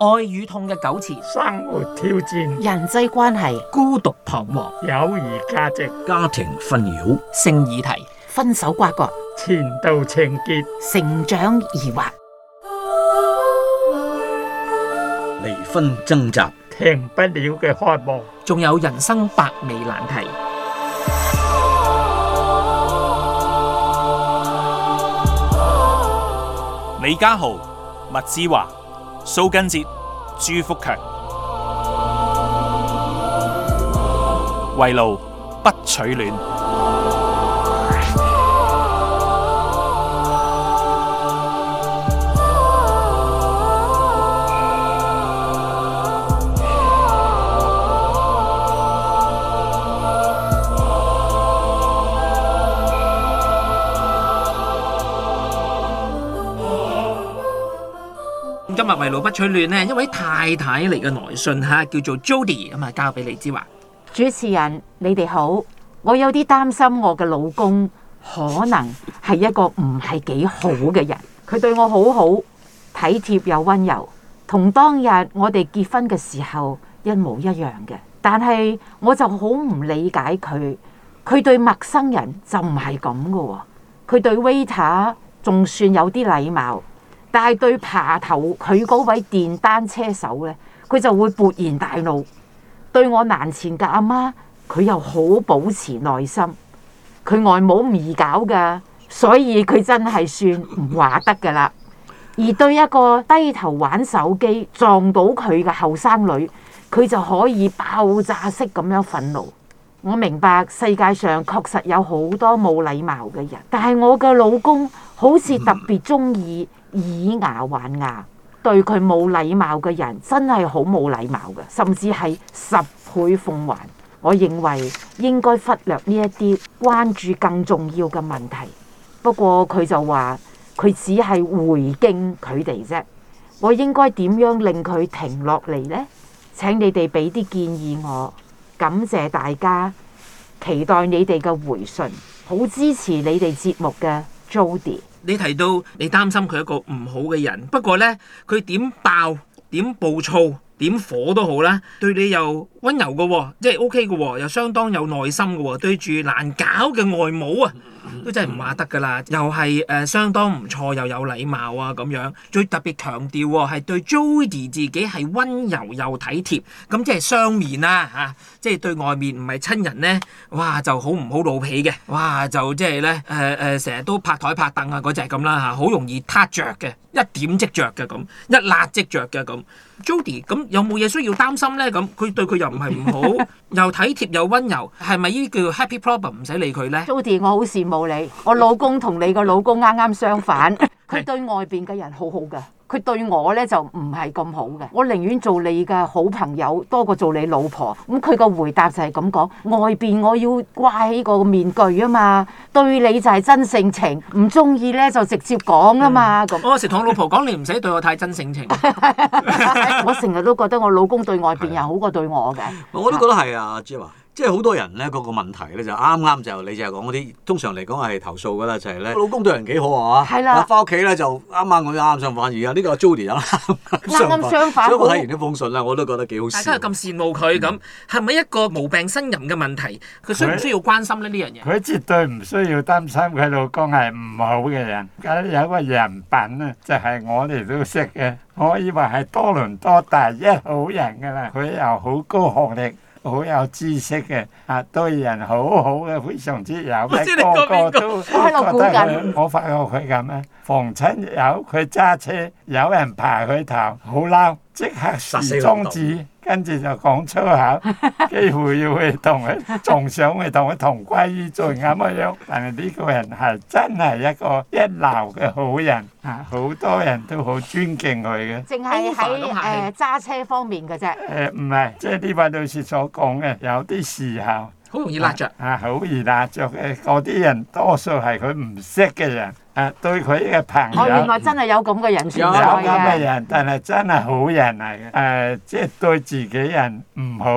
愛與痛嘅糾纏， 生活挑戰， 人際關係， 孤獨彷徨， 友誼價值， 家庭紛擾， 性議題， 分手瓜葛， 前度情結， 成長疑惑， 離婚掙扎， 停不了嘅渴望， 仲有人生百味難題。 李家豪、麥之華、蘇根哲、朱福強，圍爐不取暖。 今日圍爐不取暖呢，一位太太嚟嘅來信吓，叫做 Jody， 咁啊交俾李之華。 主持人，你哋好，我有啲擔心我嘅老公可能係一個唔係幾好嘅人，佢對我好好，體貼又溫柔，同當日我哋結婚嘅時候一模一樣嘅。但係我就好唔理解佢對陌生人就唔係咁嘅。佢對 waiter 仲算有啲禮貌。但係對爬頭佢嗰位電單車手呢，佢就會勃然大怒。對我難纏嘅阿媽，佢又好保持耐心。佢外母唔易搞㗎，所以佢真係算唔話得㗎啦。而對一個低頭玩手機撞到佢嘅後生女，佢就可以爆炸式咁樣憤怒。我明白世界上確實有好多冇禮貌嘅人，但係我嘅老公好似特別鍾意以牙還牙，對佢冇禮貌嘅人真係好冇禮貌嘅，甚至係10倍奉還。我認為應該忽略呢一啲，關注更重要嘅問題。不過佢就話佢只係回敬佢哋啫。我應該點樣令佢停落嚟呢？請你哋俾啲建議我。感謝大家，期待你哋嘅回信。好支持你哋節目嘅 Jody。 你提到你擔心佢一個唔好嘅人，不過呢，佢點爆、點暴躁、點火都好啦，對你又溫柔嘅喎，即係 OK 嘅喎，又相當有耐心嘅喎，對住難搞嘅外母啊，都真係唔話得㗎啦，又係相當唔錯，又有禮貌啊咁樣。最特別強調喎，係對 Jody 自己係溫柔又體貼，咁即係雙面啦嚇，即係對外面唔係親人呢，哇就好唔好老脾嘅，哇就即係咧成日都拍台拍凳啊嗰隻咁啦嚇，好容易撻着嘅，一點即着嘅咁，一辣即着嘅咁。Jody 咁有冇嘢需要擔心呢？咁佢對佢又唔係唔好，又體貼又溫柔，係咪呢叫 happy problem 唔使理佢呢？ Jody， 我好羨慕你，我老公同你個老公啱啱相反，佢對外邊嘅人好好㗎。佢對我咧就唔係咁好嘅，我寧願做你嘅好朋友多過做你老婆。咁佢個回答就係咁講：外邊我要掛起個面具啊嘛，對你就係真性情，唔中意咧就直接講啊嘛。咁我成日同我老婆講，你唔使對我太真性情。 我成日都覺得我老公對外邊人好過對我嘅。 我都覺得係啊，即係話。即係好多人咧，嗰個問題咧就啱啱就你就係講嗰啲，通常嚟講係投訴噶啦，就係咧老公對人幾好啊， 係啦， 翻屋企咧就啱啱我啱相反，而家呢個 Jody 啱相反，所以我睇完呢封信咧，我都覺得幾好笑。 大家又咁羨慕佢咁，係咪一個無病呻吟嘅問題？佢需唔需要關心咧呢樣嘢？ 佢絕對唔需要擔心佢老公係唔好嘅人。有個人品咧，就係我哋都識嘅，可以話係多倫多第一好人㗎啦。佢又好高學歷。好有知識嘅，對人好好嘅，非常之有。個個都覺得佢，我發覺佢咁啊，逢親有佢揸車，有人爬佢頭，好嬲，即刻豎中指，跟住就講粗口，幾乎要去同佢，仲想去同佢同歸於盡咁樣。但係呢個人係真係一個一流嘅好人，好多人都好尊敬佢嘅。 淨係喺揸車方面嘅啫。 唔係，即係呢位女士所講嘅，有啲時候好容易辣着。 好易辣着嘅嗰啲人，多數係佢唔識嘅人。對佢嘅朋友， 原來真係有咁嘅人存在嘅。 有咁嘅人，但係真係好人嚟嘅。即係對自己人唔好，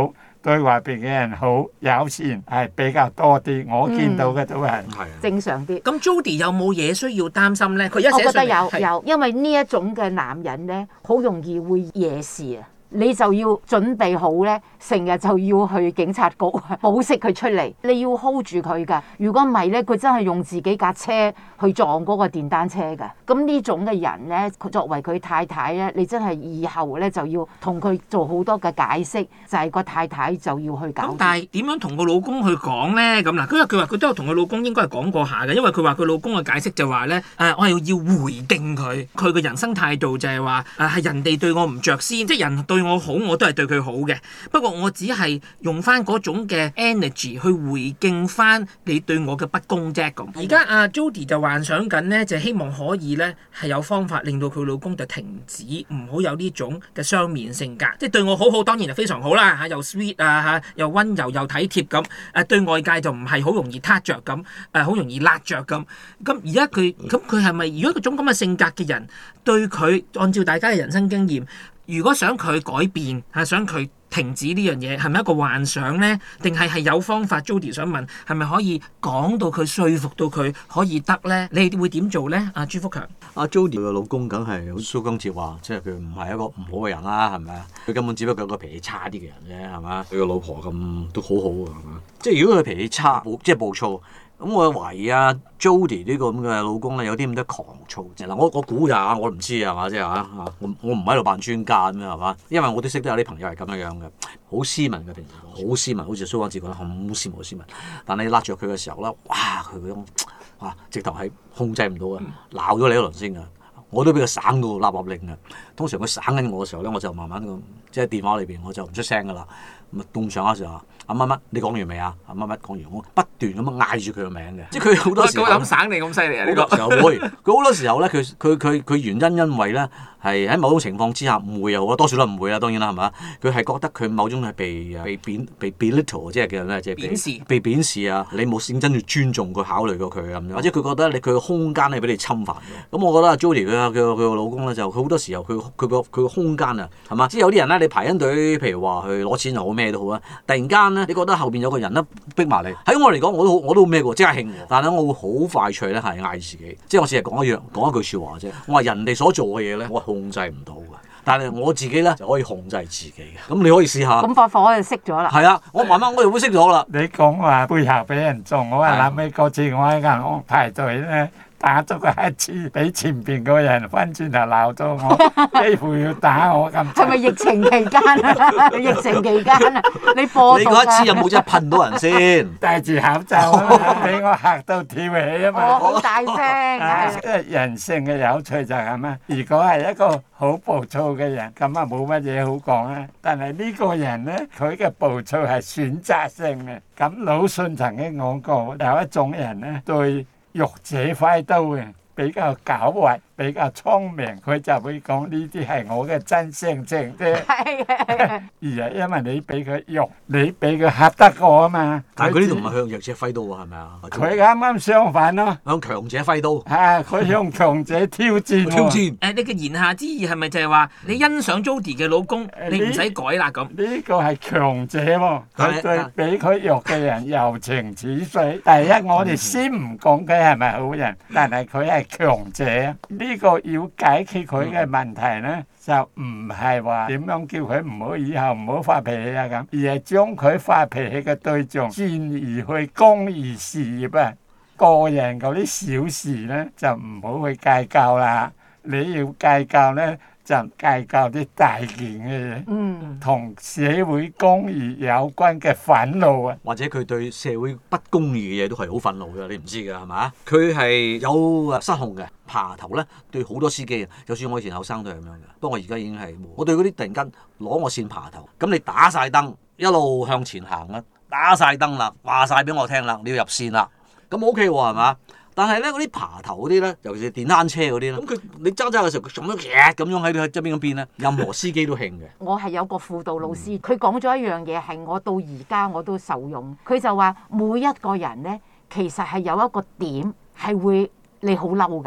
對外邊嘅人好友善係比較多啲，我見到嘅都係。 係啊。 正常啲。 咁 Jody 有冇嘢需要擔心咧？佢一寫我覺得上嚟係有，因為呢一種嘅男人咧，好容易會惹事啊！你就要準備好咧，成日就要去警察局保釋佢出嚟，你要 hold 住佢㗎。如果唔係咧，佢真係用自己架車去撞嗰個電單車㗎。咁呢種嘅人咧，作為佢太太咧，你真係以後咧就要同佢做好多嘅解釋，就係個太太就要去搞咁。但係點樣同個老公去講咧？咁嗱，因為佢話佢都有同佢老公應該係講過下嘅，因為佢話佢老公嘅解釋就話咧，我係要回敬佢，佢嘅人生態度就係話係人哋對我唔着先，即係人對我好，我都係對佢好嘅。不過我只係用翻嗰種嘅 energy 去回敬翻你對我嘅不公啫。咁而家阿 Jody 就幻想緊咧，就希望可以咧係有方法令到佢老公就停止，唔好有呢種嘅雙面性格，即係對我好好，當然係非常好啦嚇，又 sweet 啊嚇，又温柔又體貼咁。對外界就唔係好容易撻着咁，好容易辣着咁。咁而家佢係咪如果嗰種咁嘅性格嘅人對佢，按照大家嘅人生經驗，如果想佢改變想佢停止呢樣嘢，係咪一個幻想呢？定係有方法 ？Jody 想問，係咪可以講到佢說服到佢可以得呢？你會點做呢？阿朱福強， 阿 Jody 嘅老公梗係好蘇更哲話，即係佢唔係一個唔好嘅人啦，係咪啊？佢根本只不過係一個脾氣差啲嘅人啫，係嘛？佢個老婆咁都好好啊，係嘛？即係如果佢脾氣差，即係暴躁。咁我懷疑啊 Jody 呢個咁嘅老公咧，有啲咁多狂躁啫。嗱，我估咋，我唔知係嘛，即係嚇我唔喺度扮專家咁樣係嘛，因為我都識得有啲朋友係咁樣嘅，好斯文嘅平時，好斯文，好似蘇光志講得好斯文好斯文。但係你拉著佢嘅時候咧，哇！佢嗰種直頭係控制唔到嘅，鬧咗你一輪先㗎。我都俾佢省到立立令嘅。通常佢省緊我嘅時候咧，我就慢慢咁即係電話裏邊我就唔出聲㗎啦。咁啊，動上嗰時候，阿乜乜你講完未啊？阿乜乜講完，我不斷咁樣嗌住佢個名嘅。即係佢好多時候咁省你咁犀利啊！呢個時候會，佢好多時候咧，佢原因為咧係喺某種情況之下誤會又好，多數都誤會啦，當然啦，係咪？佢係覺得佢某種係被 belittle， 即係叫咩？即係被貶視啊！你冇認真去尊重佢、考慮過佢咁樣，或者佢覺得佢個空間係俾你侵犯嘅。咁我覺得阿 Jody 佢個老公咧就佢好多時候佢個空間啊，係嘛？即係有啲人咧，你排緊隊，譬如話去攞錢又好咩都好啊，突然間咧，你覺得後邊有個人咧逼埋你，喺我嚟講我都咩喎，即刻興喎。但係我會好快脆咧係嗌自己，即係我只係講一句説話啫。我話人哋所做嘅嘢咧，我控制唔到嘅，但係我自己咧就可以控制自己嘅。咁你可以試下。 咁把火就熄咗啦。 係啊，我慢慢我就會熄咗啦。 你講話背後俾人撞，我係諗起嗰次我喺銀行排隊咧。打咗個乞嗤，俾前邊嗰人翻轉頭鬧咗我，幾乎要打我咁。 係咪疫情期間啊？疫情期間啊，你播你嗰一次有冇真係噴到人先？ 戴住口罩啊，俾我嚇到跳起啊嘛！ 好大聲。 即係人性嘅有趣就係咁啊！如果係一個好暴躁嘅人，咁啊冇乜嘢好講啊。但係呢個人咧，佢嘅暴躁係選擇性嘅。咁魯迅曾經講過，有一種人咧對玉者揮刀嘅，比較狡猾，比較聰明，佢就會講呢啲係我嘅真性情啫。係而係因為你俾佢玉，你俾佢嚇得過啊嘛。 但係佢呢度唔係向弱者揮刀喎，係咪啊？ 佢啱啱相反咯， 向強者揮刀。 佢向強者挑戰。 挑戰。 你嘅言下之意係咪就係話你欣賞 Jody 嘅老公，你唔使改啦咁？ 呢個係強者喎，佢對比佢弱嘅人柔情似水。第一，我哋先唔講佢係咪好人，但係佢係強者。呢個要解決佢嘅問題咧，就唔係話點樣叫佢唔好以後唔好發脾氣啊咁，而係將佢發脾氣嘅對象轉移去公義事業啊，個人嗰啲小事咧就唔好去計較啦。你要計較咧，就計較啲大件嘅嘢，同社會公義有關嘅憤怒啊， 或者佢對社會不公義嘅嘢都係好憤怒嘅，你唔知㗎係嘛？佢係有失控嘅，爬頭咧對好多司機啊，就算我以前後生都係咁樣嘅，不過我而家已經係冇。我對嗰啲突然間攞我線爬頭，咁你打晒燈，一路向前行啦，打晒燈啦，話晒俾我聽啦，你要入線啦，咁 OK 喎係嘛？但係咧嗰啲爬頭嗰啲咧，尤其是電單車嗰啲咧，咁你揸嘅時候，佢咁樣咁樣喺側邊嗰邊咧，任何司機都興嘅。 我係有個輔導老師，佢講咗一樣嘢係我到而家我都受用。佢就話每一個人咧，其實係有一個點係會你好嬲嘅。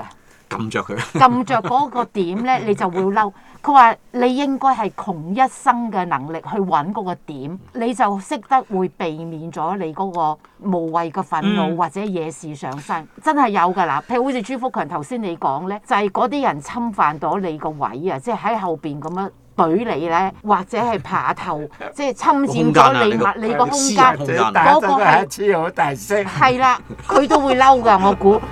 撳着佢。 撳着嗰個點咧，你就會嬲。佢話你應該係窮一生嘅能力去揾嗰個點，你就識得會避免咗你嗰個無謂嘅憤怒或者惹事上身。真係有㗎啦，譬如好似朱福強頭先你講咧，就係嗰啲人侵犯到你個位啊，即係喺後邊咁樣懟你咧，或者係爬頭，即係侵佔咗你個空間， 空間嗰個係黐好大聲。 係啦，佢都會嬲㗎，我估。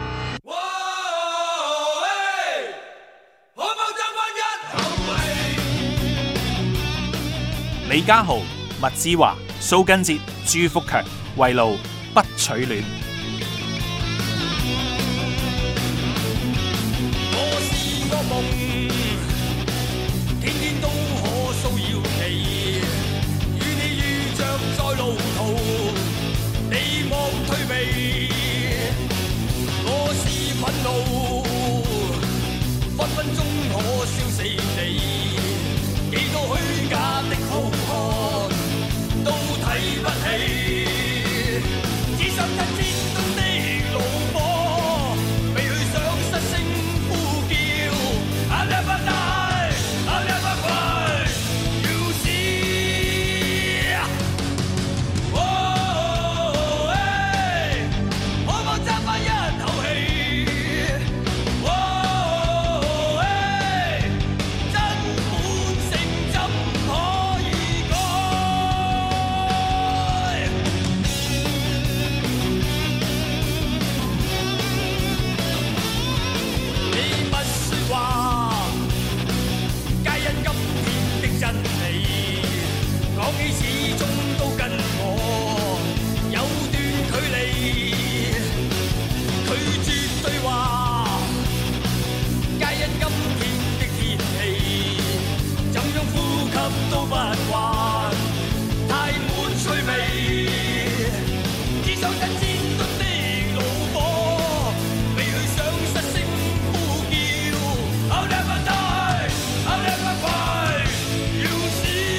李家豪、麥之華、蘇根哲、朱福強，圍爐不取暖。 我是個夢，天天都可騷擾你，與你遇着在路途，你莫退避。我是憤怒，分分鐘可燒死你。幾多虛假的好看，都睇不起，只想跟戰鬥的怒火，未去想失聲呼叫。I never die, I never cry, you see。可否爭返一口氣？講起始終都跟我有段距離，佢絕對話，皆因今天的天氣，怎樣呼吸都不慣，太滿趣味，只想跟戰鬥的怒火，未去想失聲呼叫。I'll never die, I'll never cry, you see。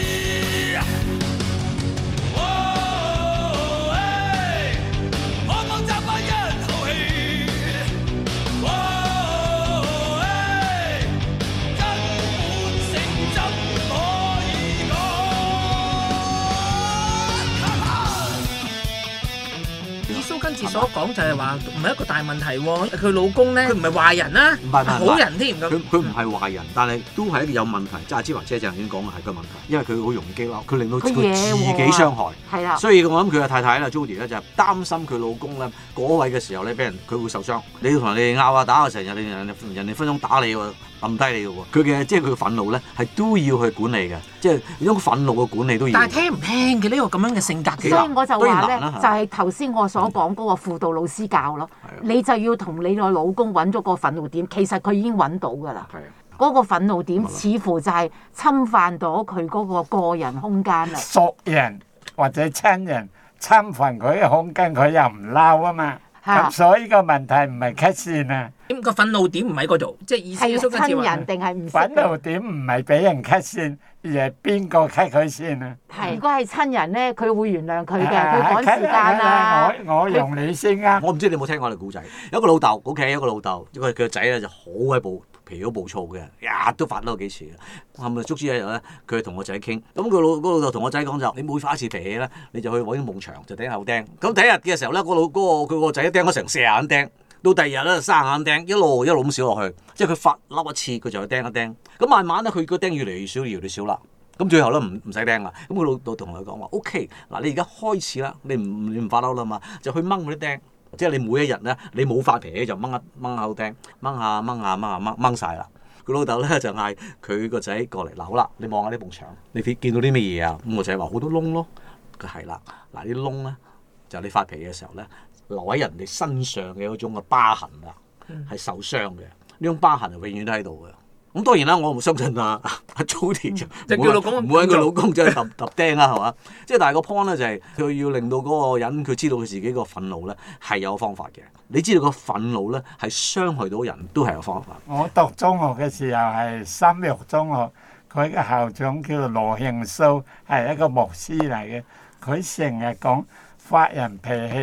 蘇根治所講就係話唔係一個大問題喎，佢老公咧佢唔係壞人啦， 唔係好人添咁。 佢唔係壞人，但係都係一個有問題。即係阿芝華姐就已經講嘅係個問題，因為佢好容易激嬲，佢令到佢自己傷害。 係啦， 所以我諗佢嘅太太啦 Jody 咧就係擔心佢老公咧嗰位嘅時候咧俾人佢會受傷。你要同人哋拗啊打啊成日，人哋分鐘打你喎，撳低你嘅喎。佢嘅即係佢嘅憤怒咧係都要去管理嘅，即係呢種憤怒嘅管理都要。 但係聽唔聽嘅呢個咁樣嘅性格嘅？ 所以我就話咧， 就係頭先我所講嗰個輔導老師教咯，你就要同你個老公揾咗個憤怒點，其實佢已經揾到㗎啦。嗰個憤怒點似乎就係侵犯到佢嗰個個人空間啦。 熟人或者親人侵犯佢嘅空間，佢又唔嬲啊嘛。咁所以個問題唔係 cut 線啊。 點個憤怒點唔喺嗰度？即係意思係蘇根治話親人定係唔識憤怒點唔係俾人 cut 線，而係邊個 cut 佢先啊？ 係，如果係親人咧，佢會原諒佢嘅，佢趕時間啊。 我用你先啊！ 我唔知你有冇聽過我哋古仔，有個老豆，OK，有個老豆，因為佢個仔咧就好鬼脾好暴躁嘅，日都發嬲幾次嘅。係咪足之一日咧？佢同個仔傾，咁佢老豆同個仔講就：你每發一次脾氣咧，你就去揾啲埲牆就釘口釘。咁第一日嘅時候咧，佢個仔釘咗成40眼釘。到第二日咧，30眼釘，一路咁少落去，即係佢發嬲一次，佢就去釘一釘。咁慢慢咧，佢個釘越嚟越少，越嚟越少啦。咁最後咧唔使釘啦。咁佢老豆同佢講話：OK， 嗱你而家開始啦，你唔發嬲啦嘛，就去掹嗰啲釘。即係你每一日咧，你冇發脾氣就掹口釘，掹晒啦。佢老豆咧就嗌佢個仔過嚟嗱，好啦，你望下呢埲牆，你見到啲咩嘢啊？咁個仔話好多窿咯。佢係啦，嗱啲窿咧就你發脾氣嘅時候咧，留喺人哋身上嘅嗰種嘅疤痕啊，係受傷嘅。呢種疤痕係永遠都喺度嘅。咁當然啦，我唔相信阿 Jody 就叫老公唔會揾佢老公就係揼釘啦，係嘛？即係但係個 point 咧就係佢要令到嗰個人佢知道佢自己個憤怒咧係有方法嘅。你知道個憤怒咧係傷害到人都係有方法。 我讀中學嘅時候係三育中學，佢嘅校長叫做羅慶蘇，係一個牧師嚟嘅。佢成日講發人脾氣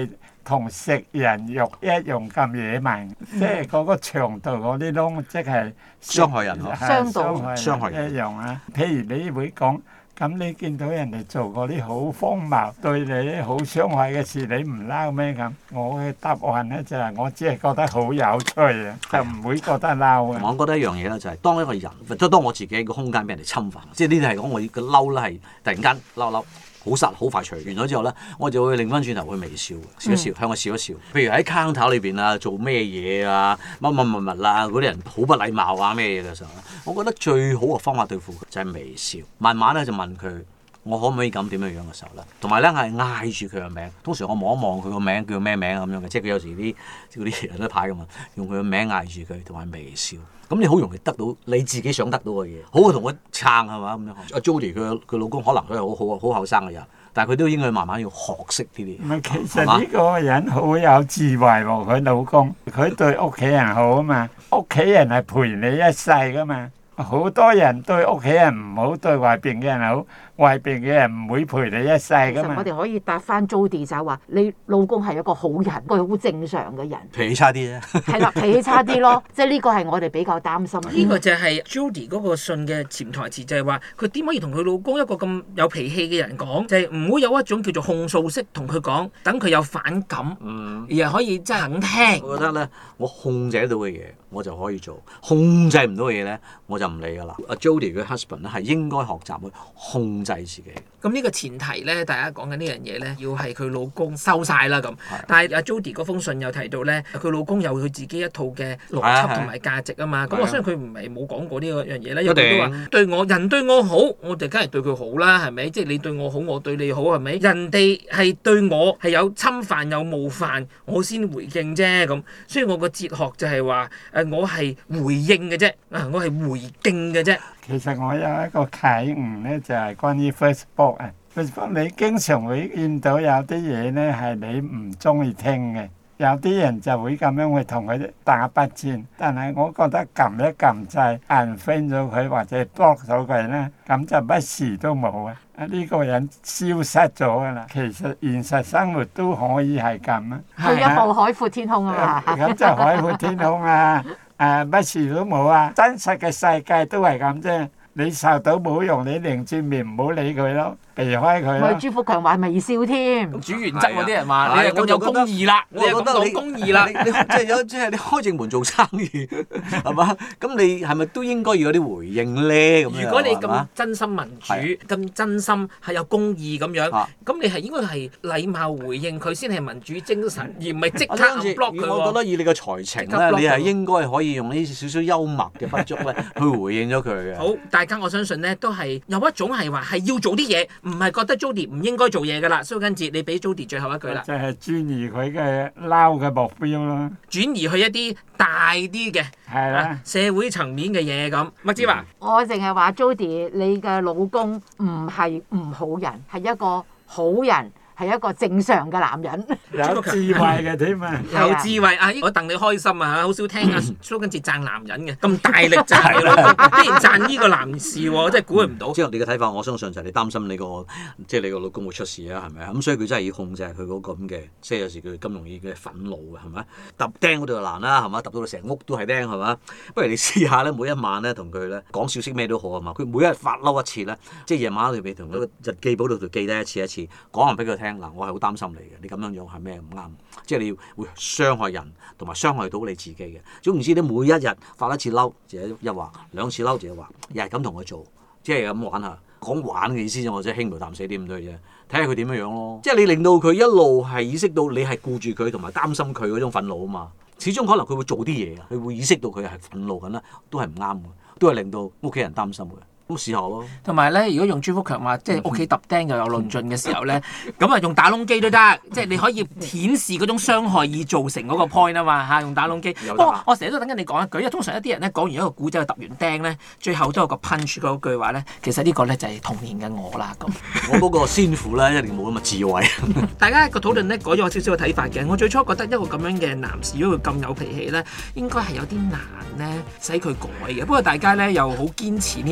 同食人肉一樣咁野蠻，即係嗰個長度嗰啲窿，即係傷害人嗬， 傷到傷害人一樣啊！譬如你會講。咁你見到人哋做嗰啲好荒謬、對你好傷害嘅事，你唔嬲咩咁？我嘅答案咧就係、我只係覺得好有趣啊，就唔會覺得嬲啊。 我覺得一樣嘢咧就係當一個人，即係當我自己個空間俾人哋侵犯，即係呢啲係講我嘅嬲咧係突然間嬲。好實好快除完咗之後咧，我就會擰翻轉頭去微笑，笑一笑，向我笑一笑。譬如喺 counter 裏邊啊，做咩嘢啊，乜啦，嗰啲人好不禮貌啊咩嘢嘅時候咧，我覺得最好嘅方法對付佢就係微笑，慢慢咧就問佢。我可唔可以咁點樣嘅時候咧？同埋咧係嗌住佢個名，通常我望一望佢個名叫咩名咁樣嘅，即係佢有時啲嗰啲人都牌咁嘛，用佢個名嗌住佢，同埋微笑。咁你好容易得到你自己想得到嘅嘢，好過同佢撐係嘛咁樣。阿 Jody 佢老公可能佢係好後生嘅人，但係佢都應該慢慢要學識呢啲。 唔係，其實呢個人好有智慧喎，佢老公佢對屋企人好啊嘛，屋企人係陪你一世噶嘛。好多人對屋企人唔好，對外邊嘅人好，外邊嘅人唔會陪你一世噶嘛。 其實我哋可以答翻 Jody 就係話，你老公係一個好人，佢好正常嘅人。 脾氣差啲啫。 係啦，脾氣差啲咯，即係呢個係我哋比較擔心。 呢個就係 Jody 嗰個信嘅潛台詞，就係話佢點可以同佢老公一個咁有脾氣嘅人講，就係唔好有一種叫做控訴式同佢講，等佢有反感，而係可以真係肯聽。 我覺得咧，我控制到嘅嘢我就可以做，控制唔到嘅嘢咧我就唔理㗎啦。阿 Jody 嘅 husband 咧係應該學習去控制自己。 咁呢個前提咧，大家講緊呢樣嘢咧，要係佢老公收晒啦咁。但係阿 Jody 嗰封信又提到咧，佢老公有佢自己一套嘅邏輯同埋價值啊嘛。咁我相信佢唔係冇講過呢個樣嘢咧，因為佢都話對我人對我好，我哋梗係對佢好啦，係咪？即係你對我好，我對你好，係咪？人哋係對我係有侵犯有冒犯，我先回應啫咁。所以我個哲學就係話我係回應嘅啫，我係回敬嘅啫。 其實我有一個啟悟咧，就係關於 Facebook 啊。Facebook 你經常會見到有啲嘢咧係你唔中意聽嘅，有啲人就會咁樣去同佢打筆戰。但係我覺得撳一撳掣 unfriend 咗佢或者 block 咗佢咧，咁就乜事都冇啊！呢個人消失咗㗎啦。其實現實生活都可以係咁啊。 去一步海闊天空啊嘛。 咁就海闊天空啊！乜事都冇啊！真實嘅世界都係咁啫。你受到冇用，你擰轉面唔好理佢咯，避開佢咯。 咪朱福強話微笑添。 主原則嗰啲人話你係咁有公義啦，你係咁講公義啦。 你即係你開正門做生意係嘛？咁你係咪都應該要有啲回應咧？ 如果你咁真心民主，咁真心係有公義咁樣，咁你係應該係禮貌回應佢先係民主精神，而唔係即刻 block 佢。 我覺得以你嘅才情咧，你係應該可以用呢少少幽默嘅筆觸咧去回應咗佢嘅。 好，大家我相信咧都係有一種係話係要做啲嘢，唔係覺得 Jody 唔應該做嘢㗎啦。蘇根哲，你俾 Jody 最後一句啦。 就係轉移佢嘅撈嘅目標咯。 轉移去一啲大啲嘅係啦， 社會層面嘅嘢咁。麥之華， 我淨係話 Jody，你嘅老公唔係唔好人，係一個好人。係一個正常嘅男人， 有智慧嘅添啊！ 有智慧啊！我戥你開心啊！好少聽阿蘇根哲讚男人嘅，咁大力讚咯，竟然讚呢個男士喎，真係估佢唔到。 即係你嘅睇法，我相信就係你擔心你個即係你個老公會出事啊，係咪啊？咁所以佢真係要控制佢嗰個咁嘅，即係有時佢咁容易嘅憤怒嘅，係咪？揼釘嗰度就難啦，係嘛？揼到成屋都係釘，係嘛？不如你試下咧，每一晚咧同佢咧講少少咩都好啊嘛。佢每一日發嬲一次咧，即係夜晚你同佢個日記簿度記低一次，講完俾佢聽。嗱，我係好擔心你嘅，你咁樣樣係咩唔啱？即係你會傷害人，同埋傷害到你自己嘅。總言之，你每一日發一次嬲，就一話；兩次嬲，就一話。又係咁同佢做，即係咁玩下。講玩嘅意思啫，我即係輕描淡寫啲咁多嘢，睇下佢點樣樣咯。即係你令到佢一路係意識到你係顧住佢，同埋擔心佢嗰種憤怒啊嘛。始終可能佢會做啲嘢啊，佢會意識到佢係憤怒緊啦，都係唔啱嘅，都係令到屋企人擔心嘅。咁試下咯。同埋咧，如果用朱福強話，即係屋企揼釘又有論盡嘅時候咧，咁啊用打窿機都得，即係你可以顯示嗰種傷害而造成嗰個 point 啊嘛嚇，用打窿機。不過我成日都等緊你講一句，因為通常一啲人咧講完一個古仔，揼完釘咧，最後都有個 punch 嗰句話咧，其實呢個咧就係童年嘅我啦咁。 我嗰個先父咧一定冇咁嘅智慧。 大家個討論咧改咗少少嘅睇法嘅。我最初覺得一個咁樣嘅男士，如果佢咁有脾氣咧，應該係有啲難咧使佢改嘅。不過大家咧又好堅持呢一點啦。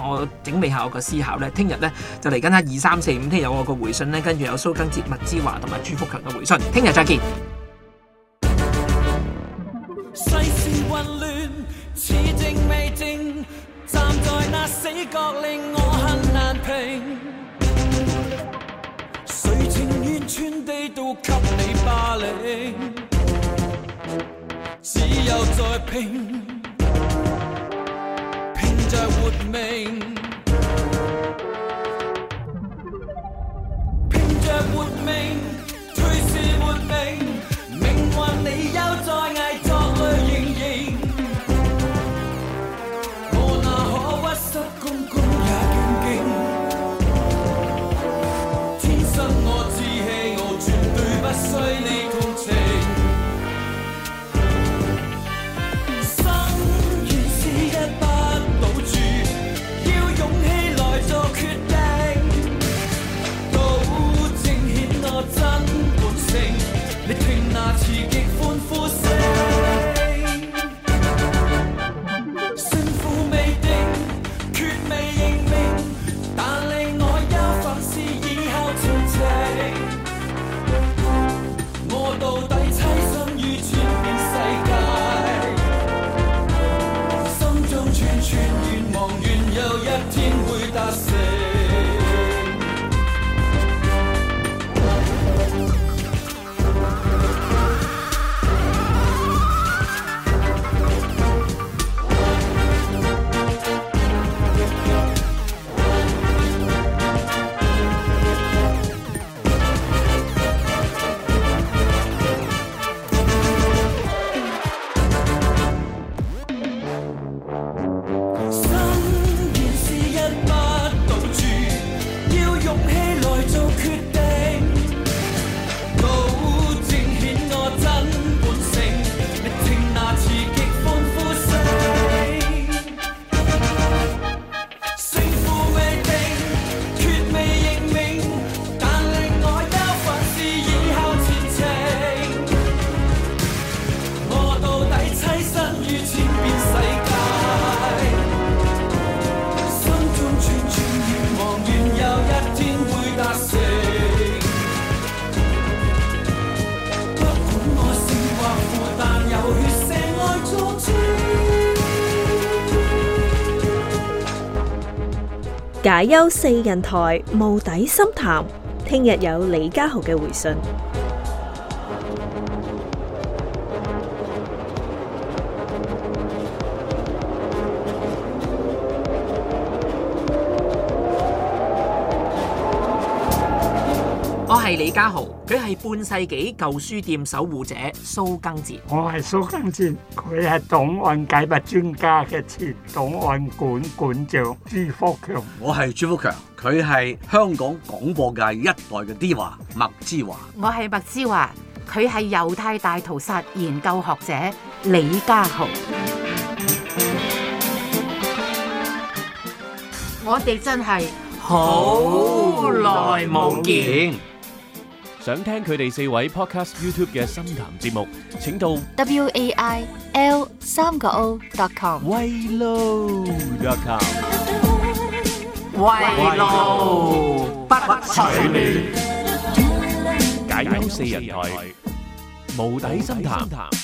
我整理下我個思考咧，聽日咧就嚟緊下2、3、4、5，聽日有我個回信咧，跟住有蘇賡哲、麥之華同埋朱福強嘅回信，聽日再見。 世事混亂，似正未正，站在那死角令我很難平。誰情願全地都給你霸凌，只有在拼着活命，拼着活命，隨時活命，命運你又在偽作裏營營，我哪可屈膝恭恭也敬敬，天生我志氣，我絕對不需你同情。你聽那刺激歡呼聲，勝負未定，決未認命，但令我憂煩是以後前程。我到底棲身於千變世界，心中串串願望，願有一天會達成。 解憂四人台無底深談，聽日有李家豪嘅回信。 我係李家豪，佢係半世紀舊書店守護者蘇賡哲。 我係蘇賡哲，佢係檔案解密專家嘅前檔案館館長朱福強。 我係朱福強，佢係香港廣播界一代嘅 Diva 麥之華。 我係麥之華，佢係猶太大屠殺研究學者李家豪。我哋真係好耐冇見。 想聽佢哋4位 Podcast YouTube 嘅深談節目，請到 WAIL3個O.com 圍爐.com 圍爐不取暖， 解憂四人台無底深談。